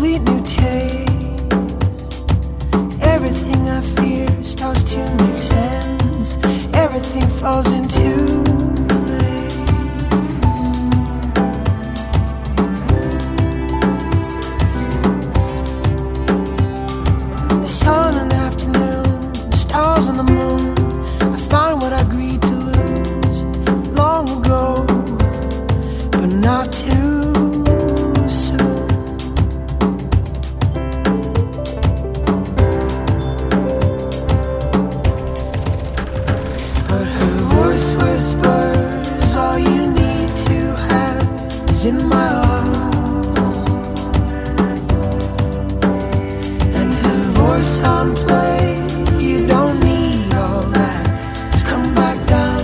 complete new taste. Everything I fear starts to make sense. Everything falls into place. The sun in the afternoon, the stars on the moon. I find what I agreed to lose long ago, but not too soon. But her voice whispers, all you need to have is in my arms. And her voice on play, you don't need all that, just come back down.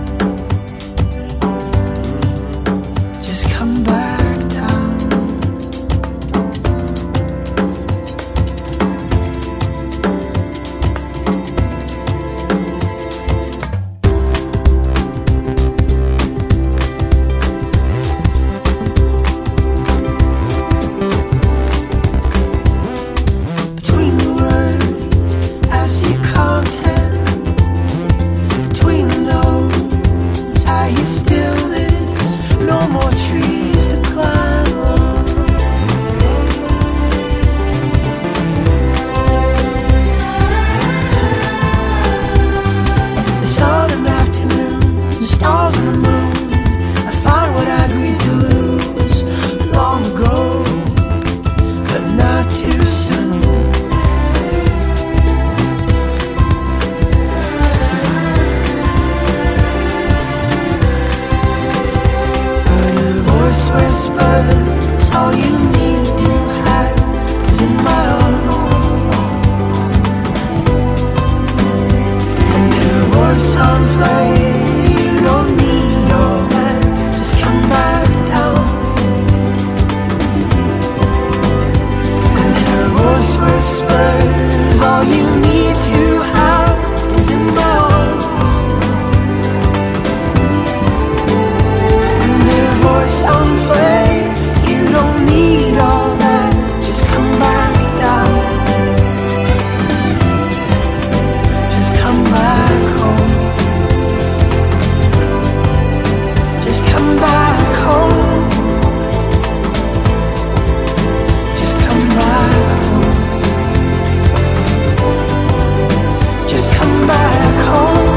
Just come back down. Between the words, I see content. Between the notes, I hear stillness. No more trees to climb on. The sun in the afternoon, the stars and the moon. I find what I agreed to lose long ago, but not too soon. But a voice whispers, all you need to have is in my arms. And her voice on play, you don't need all that, just come back down. And her voice whispers, all you need to have is in my arms. And her voice on play, you don't need all that, just come back down. Just come back home. Just come back home. Just come back home. Just come back home.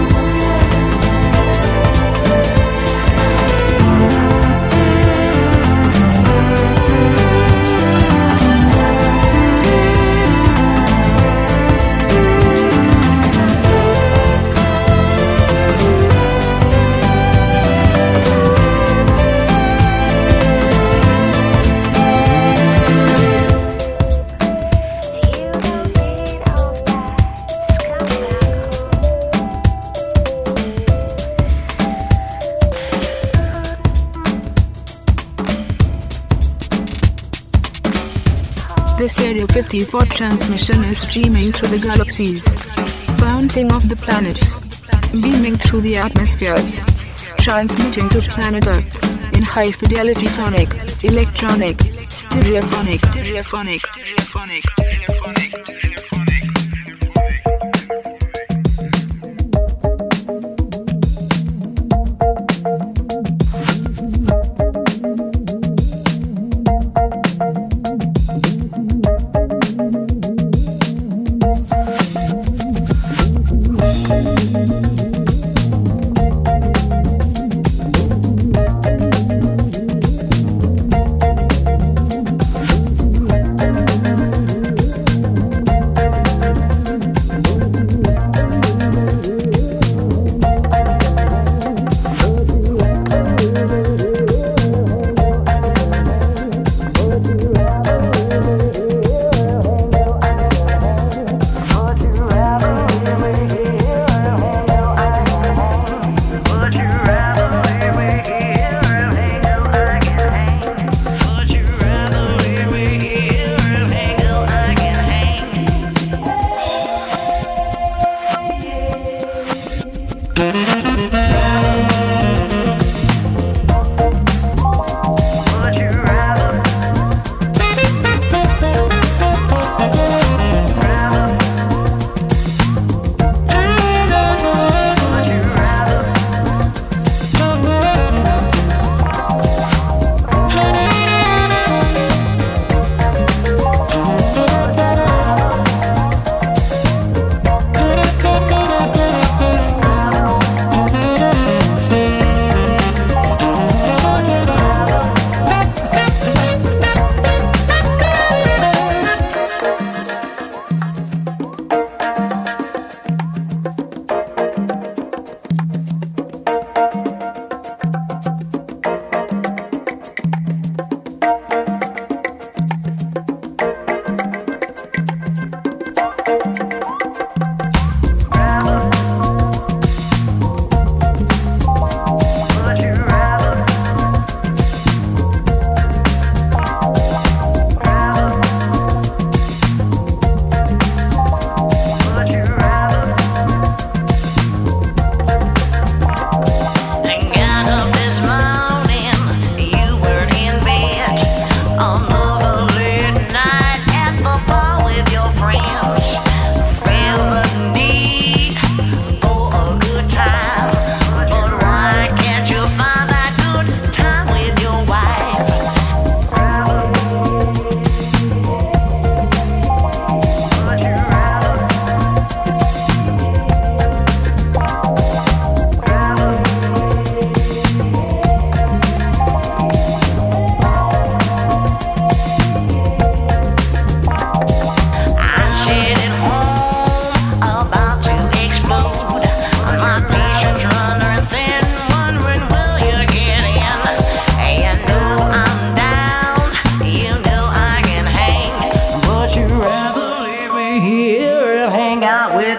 This Area 54 transmission is streaming through the galaxies, bouncing off the planets, beaming through the atmospheres, transmitting to planet Earth in high fidelity sonic, electronic, stereophonic.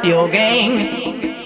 your gang.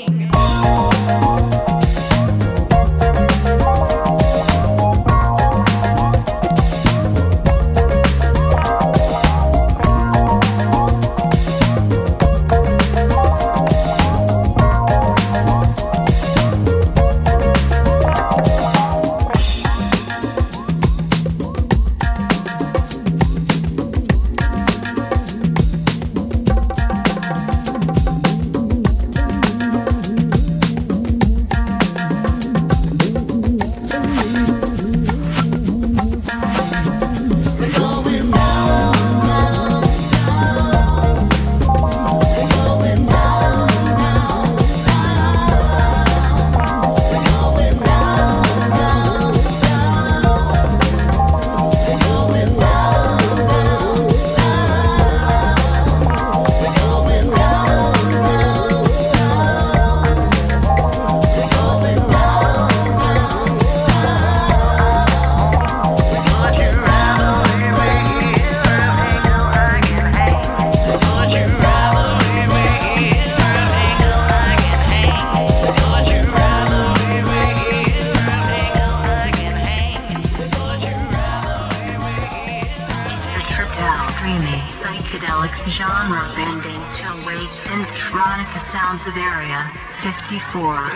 Psychedelic genre bending chill-wave synth-tronica sounds of Area 54.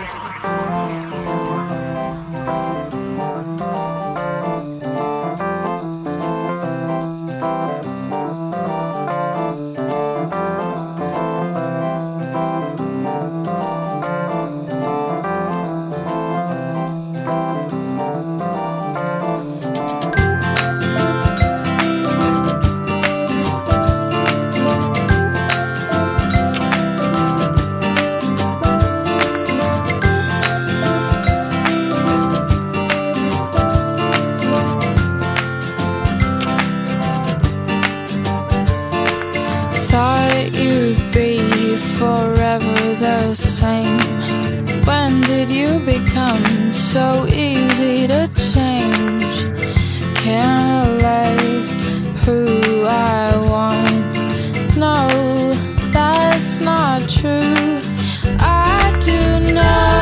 So easy to change. Can't let who I want. No, that's not true. I do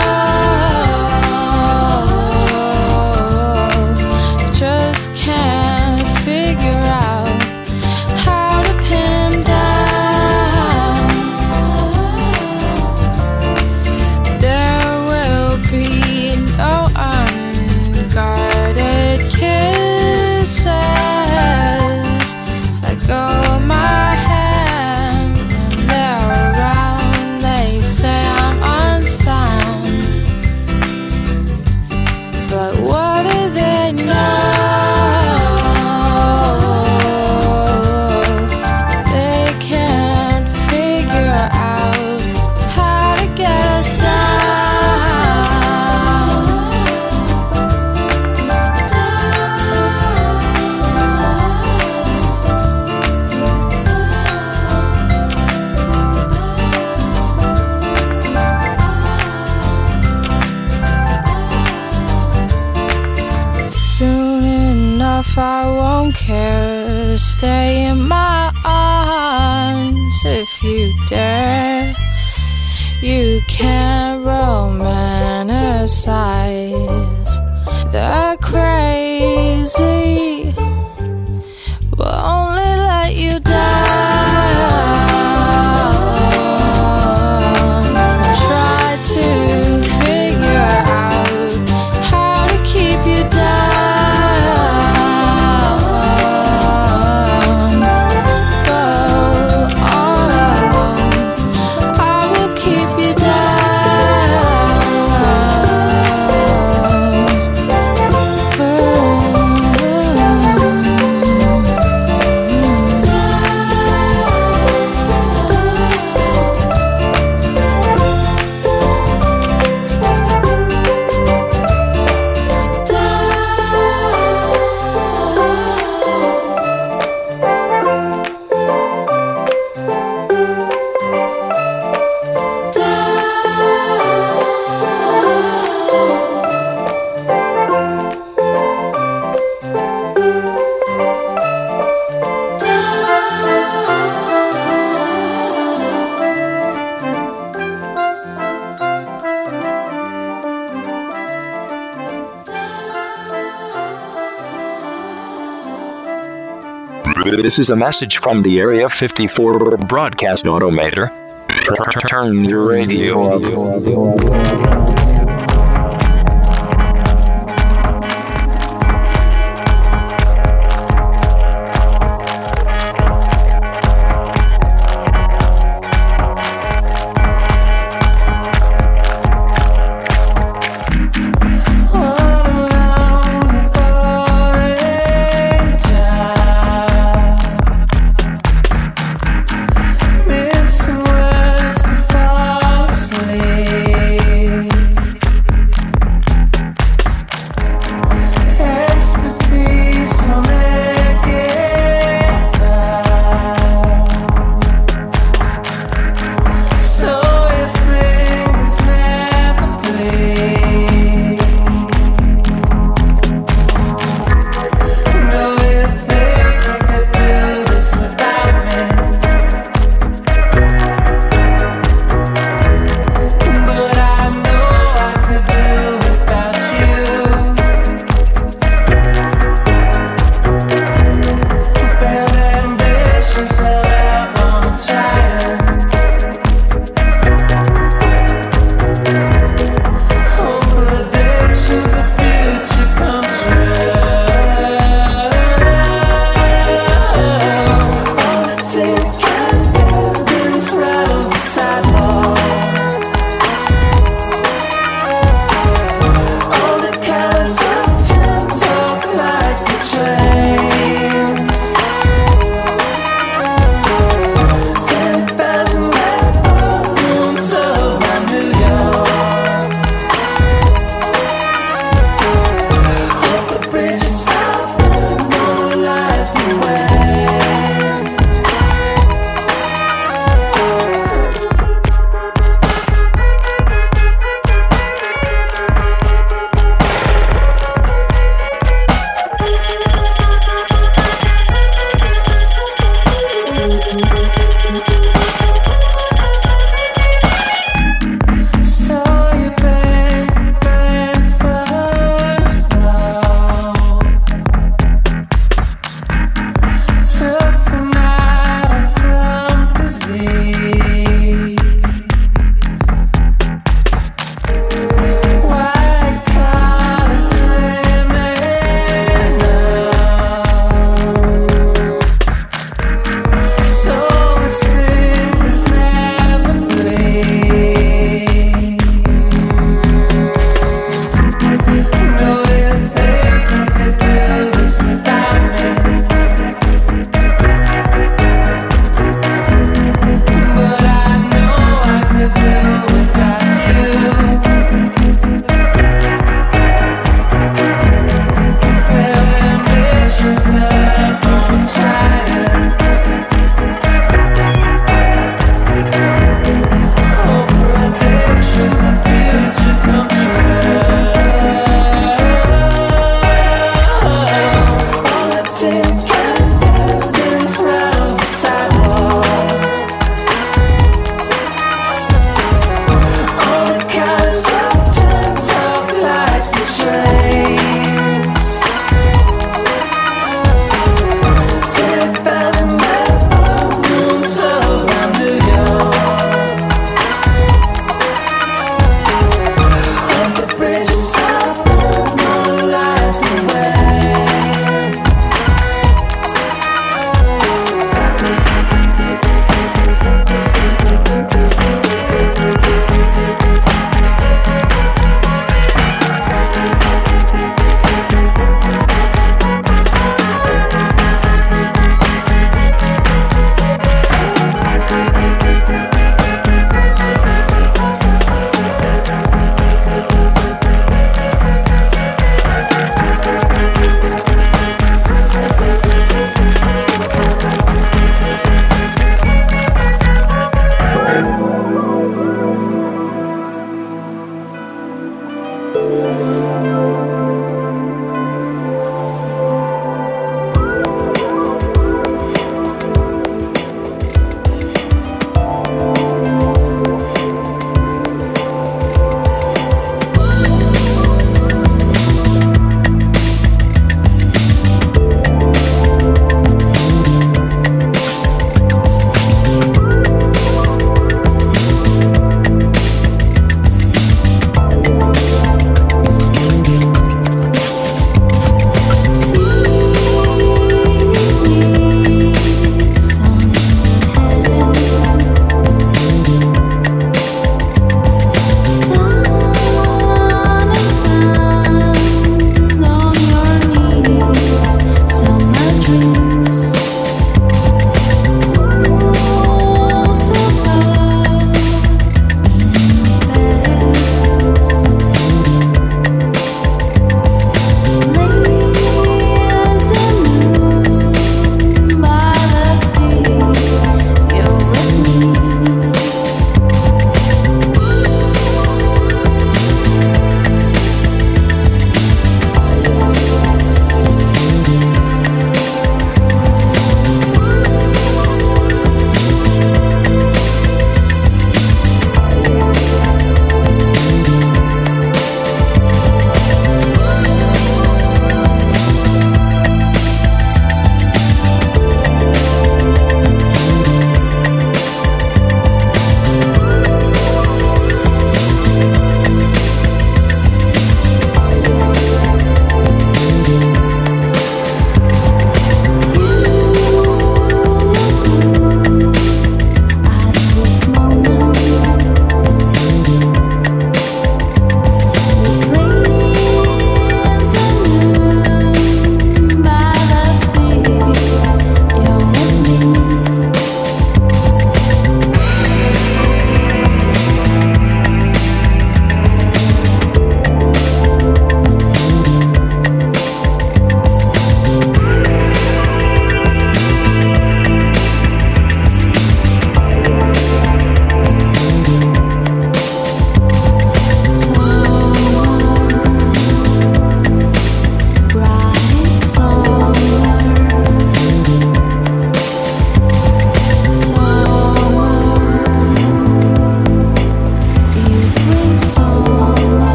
know. Just can't figure out how to pin down. There will be no unguarded kisses. Let go of my hand when they're around. They say I'm unsound, but what do they know? They can't figure out how to get us Soon enough I won't care. Stay in my arms if you dare. You can't romanticize the crazy. Will only let you down. Try to figure out how to keep you down. Go all alone. I will keep you down. This is a message from the Area 54 broadcast automator. Turn your radio up. Mid-West to fall asleep.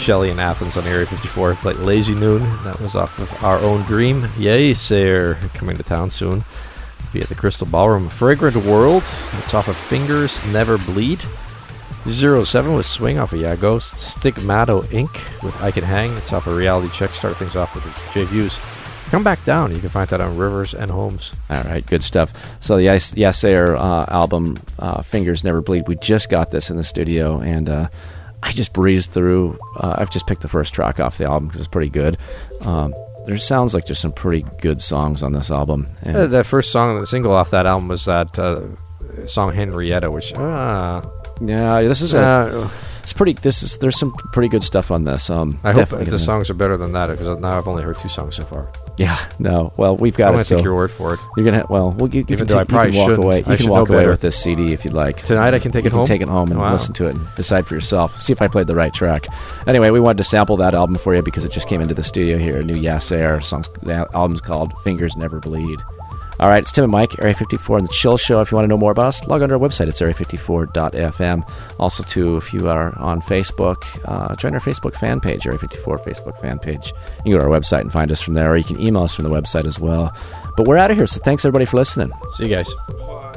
Shelley in Athens on Area 54 played Lazy Noon. That was off of Our Own Dream. Yay, Sayer, coming to town soon. Be at the Crystal Ballroom. Fragrant World. It's off of Fingers Never Bleed. 07 with Swing off of Yeah Ghost. Stigmato Inc. with I Can Hang. It's off of Reality Check. Start things off with J Views. Come Back Down. You can find that on Rivers and Homes. All right, good stuff. So the Yesayer album, Fingers Never Bleed, we just got this in the studio, and I just breezed through. I've just picked the first track off the album because it's pretty good. There sounds like there's some pretty good songs on this album. And The first song, the single off that album was that song Henrietta, which... yeah, this is it's pretty. There's some pretty good stuff on this. I hope the songs are better than that, because now I've only heard 2 songs so far. Yeah, no. Well, we've got I'm it. going to take your word for it. You're gonna you can walk away. You can walk away with this CD if you'd like. Tonight I can take it home. Take it home and listen to it and decide for yourself. See if I played the right track. Anyway, we wanted to sample that album for you because it just came into the studio here. A new Yesayer song. The album's called Fingers Never Bleed. All right, it's Tim and Mike, Area 54 and The Chill Show. If you want to know more about us, log on to our website. It's area54.fm. Also, too, if you are on Facebook, join our Facebook fan page, Area 54 Facebook fan page. You can go to our website and find us from there, or you can email us from the website as well. But we're out of here, so thanks, everybody, for listening. See you guys.